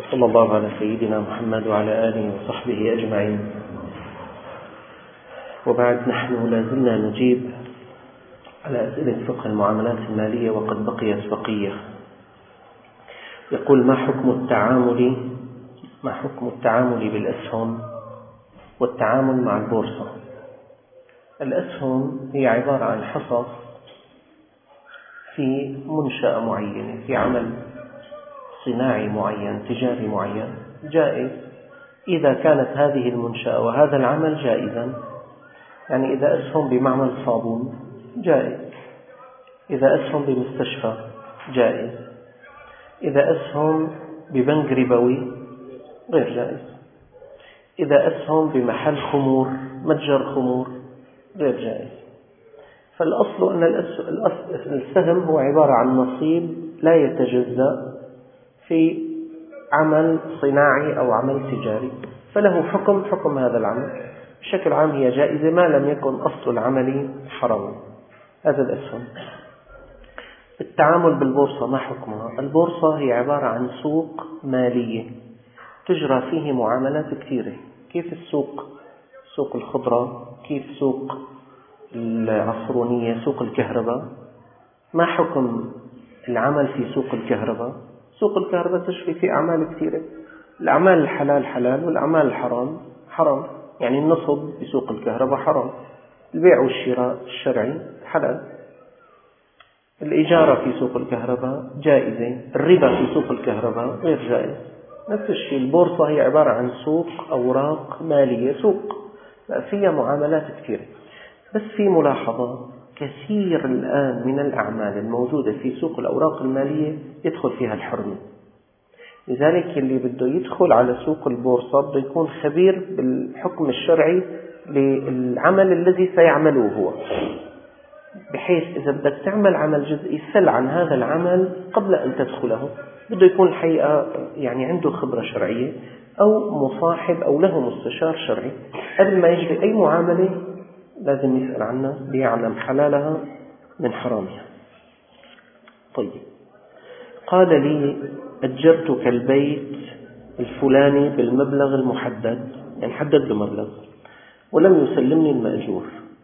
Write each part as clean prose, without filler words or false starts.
صلى الله على سيدنا محمد وعلى آله وصحبه أجمعين. وبعد، نحن لازلنا نجيب على أسئلة فقه المعاملات المالية وقد بقيت بقية. يقول: ما حكم التعامل بالأسهم والتعامل مع البورصة؟ الأسهم هي عبارة عن حصص في منشأة معينة، في عمل صناعي معين، تجاري معين، جائز إذا كانت هذه المنشأة وهذا العمل جائزا. يعني إذا أسهم بمعمل صابون جائز، إذا أسهم بمستشفى جائز، إذا أسهم ببنك ربوي غير جائز، إذا أسهم بمحل خمور، متجر خمور، غير جائز. فالأصل أن السهم هو عبارة عن نصيب لا يتجزأ في عمل صناعي أو عمل تجاري، فله حكم هذا العمل. بشكل عام هي جائزة ما لم يكن أصل العمل حراما. هذا الأسهم. التعامل بالبورصة ما حكمها؟ البورصة هي عبارة عن سوق مالية تجرى فيه معاملات كثيرة. كيف السوق؟ سوق الخضرة، كيف سوق العصرونية، سوق الكهرباء. ما حكم العمل في سوق الكهرباء؟ سوق الكهرباء تجري فيه أعمال كثيرة. الأعمال الحلال حلال والأعمال الحرام حرام. يعني النصب بسوق الكهرباء حرام، البيع والشراء الشرعي حلال، الإجارة في سوق الكهرباء جائزة، الربا في سوق الكهرباء غير جائز. نفس الشيء البورصة هي عبارة عن سوق أوراق مالية، سوق فيها معاملات كثيرة. بس في ملاحظة: كثير الآن من الأعمال الموجودة في سوق الأوراق المالية يدخل فيها الحرمة. لذلك اللي بده يدخل على سوق البورصة بده يكون خبير بالحكم الشرعي للعمل الذي سيعمله هو، بحيث إذا بدك تعمل عمل جزئي سل عن هذا العمل قبل أن تدخله. بده يكون الحقيقة يعني عنده خبرة شرعية أو مصاحب أو له مستشار شرعي. قبل ما يجري أي معاملة لازم يسأل عنها ليعلم حلالها من حرامها. طيب، قال لي: أجرتك البيت الفلاني بالمبلغ المحدد، يعني حدد له مبلغ، ولم يسلمني المأجور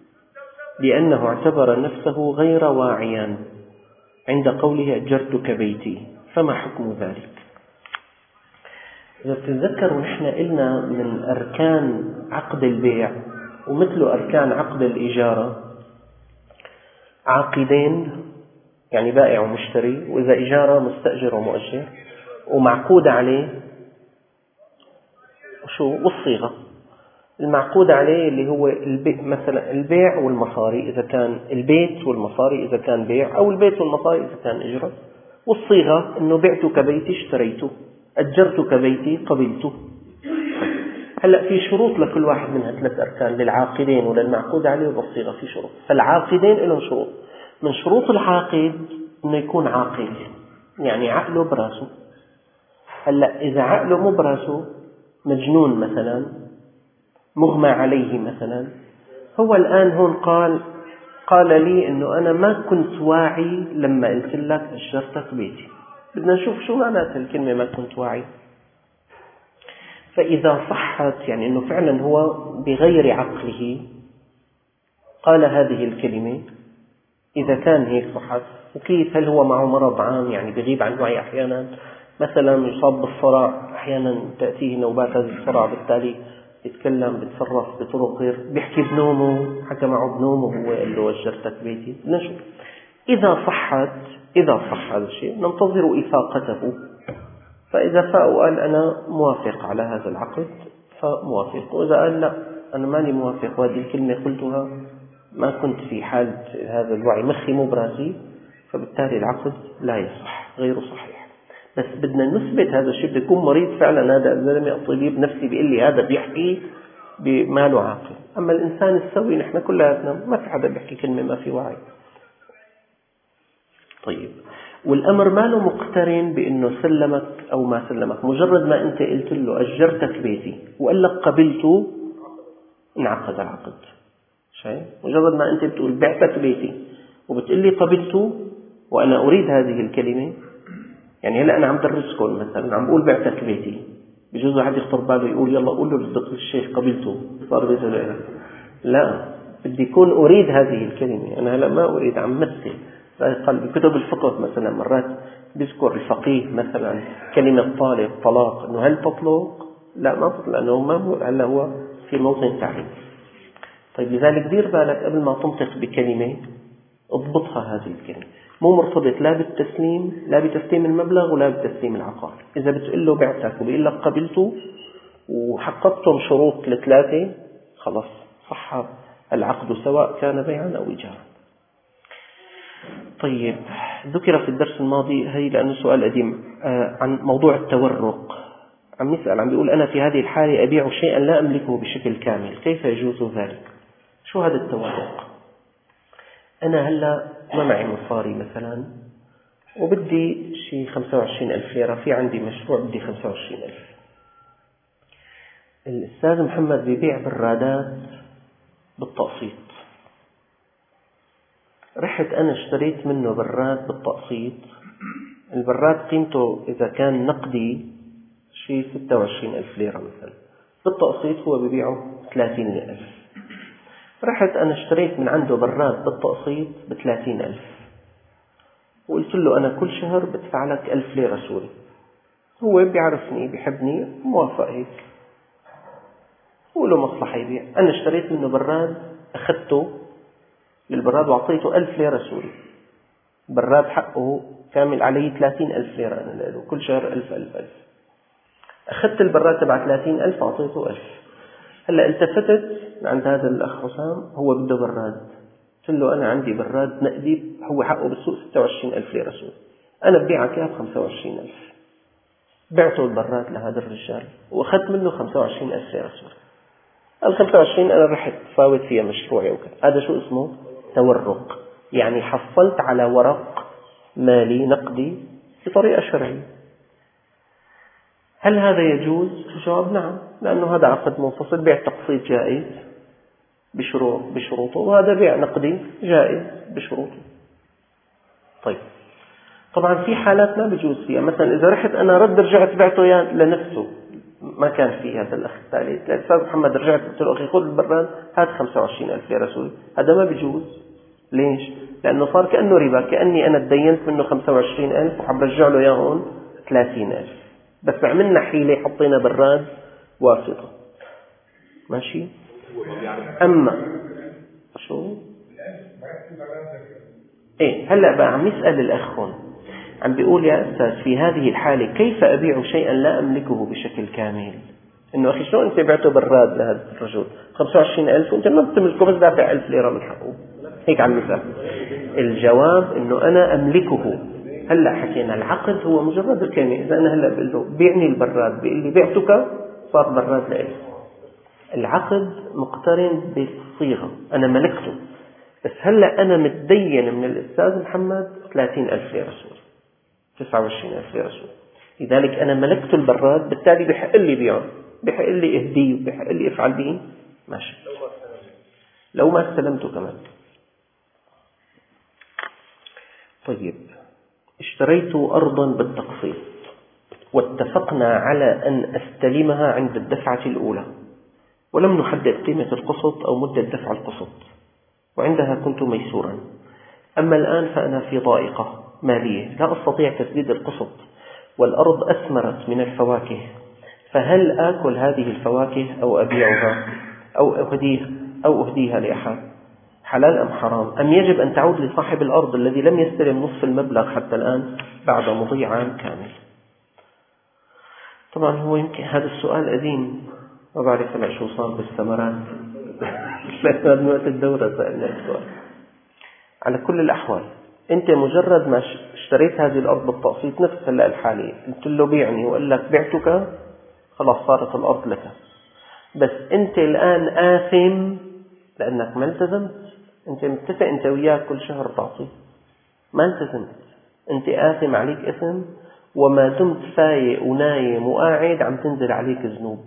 لأنه اعتبر نفسه غير واعيا عند قوله أجرتك بيتي، فما حكم ذلك؟ إذا تتذكروا نحن قلنا من أركان عقد البيع ومثل أركان عقد الإجارة عاقدين، يعني بائع ومشتري، وإذا إجارة مستأجر ومؤجر، ومعقود عليه والصيغة. المعقود عليه اللي هو مثلا البيع والمصاري إذا كان البيت، والمصاري إذا كان بيع، أو البيت والمصاري إذا كان إجرة. والصيغة إنه بعتك بيتي اشتريته، أجرتك بيتي قبلته. هلأ في شروط لكل واحد منها 3 أركان، للعاقدين وللمعقود عليه والصيغة في شروط. فالعاقدين لهم شروط. من شروط العاقد إنه يكون عاقل، يعني عقله براسه. هلأ إذا عقله مو براسه، مجنون مثلا، مغمى عليه مثلا، هو الآن هون قال لي إنه أنا ما كنت واعي لما قلت لك أجرتك بيتي. بدنا نشوف شو معنات الكلمة ما كنت واعي. فإذا صحت يعني إنه فعلا هو بغير عقله قال هذه الكلمة، إذا كان هيك صحت. وكيف؟ هل هو معه مرض عام يعني بغيب عن وعي أحيانا، مثلا يصاب بالصرع، أحيانا تأتيه نوبات هذا الصرع، بالتالي يتكلم بيتصرف بطرق غير، بيحكي بنومه، حكى معه بنومه هو قال له أجرتك بيتي. نشوف إذا صح هذا الشيء ننتظر إفاقته. فإذا فاق وقال أنا موافق على هذا العقد فموافق، وإذا قال لا أنا ماني موافق وهذه الكلمة قلتها ما كنت في حال هذا الوعي، مخي مو براسي، فبالتالي العقد لا يصح، غير صحيح. بس بدنا نثبت هذا الشيء. بده يكون مريض فعلا هذا الزلمة، الطبيب نفسي بيقول لي هذا بيحكي بماله عاقل. أما الإنسان السوي نحن كلنا ما في حدا بيحكي كلمة ما في وعي. طيب، والأمر ما له مقترن بأنه سلمك أو ما سلمك. مجرد ما أنت قلت له أجرتك بيتي وقال لك قبلته، انعقد العقد. شايف؟ مجرد ما أنت بتقول بعتك بيتي وبتقول لي قبلته وأنا أريد هذه الكلمة، يعني هلا أنا عم درسكم مثلا، عم بقول بعتك بيتي، بجوز واحد يخطر باله يقول يلا قول له للدكتور الشيخ قبلته صار بيته لإله. لا، بدي يكون أريد هذه الكلمة. أنا هلا ما أريد، عم مثل. قال بكتب الفقه مثلا مرات بيذكر الفقيه مثلا كلمة طلاق، إنه هل تطلق؟ لا ما تطلق، لأنه ما هلا هو في موطن تعليم. طيب لذلك دير بالك قبل ما تنطق بكلمة اضبطها هذه الكلمة، مو مرتبط لا بالتسليم، لا بتسليم المبلغ ولا بتسليم العقار. إذا بتقول له بعتك وبيقول لك قبلته وحققتم شروط ال3 خلاص صح العقد سواء كان بيعا أو إيجارا. طيب ذكر في الدرس الماضي، هي لأنه سؤال قديم، عن موضوع التورق. عم يسأل، عم بيقول أنا في هذه الحالة أبيع شيئا لا أملكه بشكل كامل، كيف يجوز ذلك؟ شو هذا التورق؟ أنا هلأ ما معي مصاري مثلا وبدي شي 25,000 ليرة، في عندي مشروع بدي 25,000. الأستاذ محمد بيبيع برادات بالتقسيط، رحت أنا اشتريت منه براد بالتقسيط. البراد قيمته إذا كان نقدي شي 26,000 ليرة مثلا، بالتقسيط هو بيبيعه 30,000. رحت أنا اشتريت من عنده براد بالتقسيط ب30,000 وقلت له أنا كل شهر بدفع لك 1000 ليرة سوري. هو بيعرفني بيحبني موافق هيك، هو له مصلحة يبيع. أنا اشتريت منه براد، أخذته للبراد وأعطيته 1000 ليرة سوري. براد حقه كامل علي 30,000 ليرة، أنا له كل شهر 1000. أخذت البراد تبع 30,000 أعطيته 1000. هلأ التفتت عند هذا الأخ حسام، هو بده براد. قلت له أنا عندي براد نقدي هو حقه بالسوق 26,000 ليرة سوري، أنا ببيعك إياه ب25,000. بعته البراد لهذا الرجال وأخذت منه 25,000 ليرة سوري. ال25 أنا رحت فاوت فيها مشروعي وكذا. هذا شو اسمه؟ تورق. يعني حصلت على ورق مالي نقدي بطريقة شرعية. هل هذا يجوز؟ الجواب نعم، لأنه هذا عقد منفصل. بيع تقسيط جائز بشروطه، وهذا بيع نقدي جائز بشروطه. طيب طبعا في حالات ما بيجوز فيها، مثلا إذا رحت أنا رجعت بعته لنفسه، ما كان في هذا الأخ الثالث، الأستاذ محمد رجعت قلت له أخي خذ البراد هات 25,000 ليرة سوري، هذا ما بيجوز. ليش؟ لأنه صار كأنه ربا، كأني أنا تدينت منه 25,000 وحب رجع له إياهم 30,000، بس عملنا حيلة حطينا براد واسطة. ماشي؟ أما شو؟ إيه هلأ بقى عم يسأل الأخ هون، عم بيقول يا أستاذ في هذه الحالة كيف أبيع شيئا لا أملكه بشكل كامل؟ إنه أخي شلون أنت بعته براد لهذا الرجل 25,000 وأنت ما بتملكه بس دافع 1000 ليرة من حقه؟ هيك عم يسأل. الجواب إنه أنا أملكه. هلأ حكينا العقد هو مجرد الكلمة. إذا أنا هلأ بقول له بيعني البراد، بيقول لي بعتك، صار براد لإلي. العقد مقترن بالصيغة، أنا ملكته. بس هلأ أنا متدين من الأستاذ محمد 30,000 ليرة سوري، 29,000 ليرة سوري، لذلك أنا ملكت البراد، بالتالي بحق لي بيعه، بحق لي اهديه، بحق لي افعل به ماشي، لو ما استلمته كمان. طيب اشتريت أرضا بالتقسيط واتفقنا على أن أستلمها عند الدفعة الأولى، ولم نحدد قيمة القسط أو مدة دفع القسط، وعندها كنت ميسورا. أما الآن فأنا في ضائقة مالية لا أستطيع تسديد القسط، والأرض أثمرت من الفواكه، فهل آكل هذه الفواكه أو أبيعها أو أهديها لأحد؟ حلال أم حرام؟ أم يجب أن تعود لصاحب الأرض الذي لم يستلم نصف المبلغ حتى الآن بعد مضي عام كامل؟ طبعا هو يمكن هذا السؤال قديم، ما بعرف هلا شو صار بالثمرات لكن وقت الدورة سألنا السؤال. على كل الأحوال أنت مجرد ما اشتريت هذه الأرض بالتقسيط، نفس هلا الحالة قلت له بيعني وقال لك بعتك، خلاص صارت الأرض لك. بس أنت الآن آثم لأنك ما التزمت. أنت متفق أنت وياه كل شهر تعطيه، ما التزمت، أنت آثم، عليك إثم، وما دمت فايق ونايم وقاعد عم تنزل عليك ذنوب،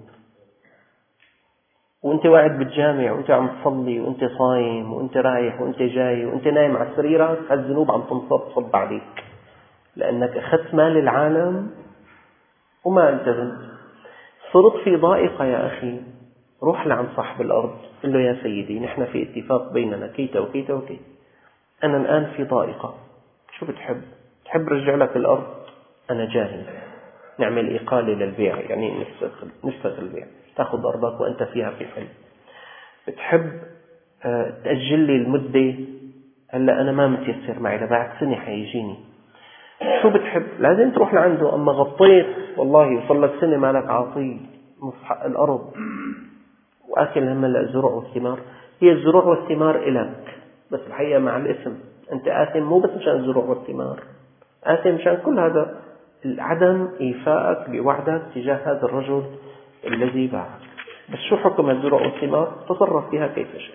وانت قاعد بالجامع وانت عم تصلي وانت صايم وانت رايح وانت جاي وانت نايم على سريرك، هالذنوب عم تنصب عليك. لأنك أخذت مال العالم وما التزمت. صرت في ضائقة يا أخي، روح لعند صاحب الأرض قل له: يا سيدي، نحن في اتفاق بيننا كيتا وكيتا وكيتا، أنا الآن في ضائقة، شو بتحب؟ تحب رجع لك الأرض؟ أنا جاهز، نعمل إقالة للبيع، يعني نفسخ البيع، تأخذ أرضك وأنت فيها في حل. بتحب تأجل لي المدة؟ هلأ أنا ما متيسر معي، لبعد سنة حيجيني. شو بتحب؟ لازم تروح لعنده. أما غطيت والله وصل لك سنة مالك عاطي حق الأرض وأكل هم الزروع والثمار. هي الزروع والثمار إلك، بس الحقيقة مع الاسم أنت آثم، مو بس مشان الزروع والثمار، آثم مشان كل هذا عدم إيفائك بوعدك تجاه هذا الرجل الذي باعك. بس شو حكم الزروع والثمار؟ تصرف فيها كيف شاء.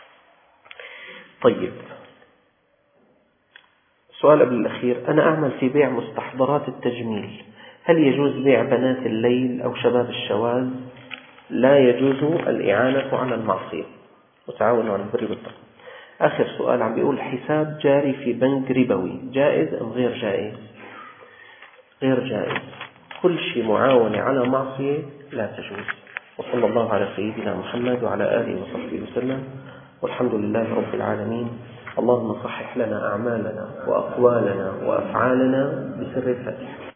طيب، سؤال قبل الأخير: أنا أعمل في بيع مستحضرات التجميل، هل يجوز بيع بنات الليل أو شباب الشواذ؟ لا يجوز الإعانة على المعصية وتعاونوا على البر والتقوى. آخر سؤال عم بيقول: حساب جاري في بنك ربوي جائز أم غير جائز؟ غير جائز. كل شيء معاونة على معصية لا تجوز. وصلى الله على سيدنا محمد وعلى آله وصحبه وسلم، والحمد لله رب العالمين. اللهم صحح لنا أعمالنا وأقوالنا وأفعالنا بسر الفاتحة.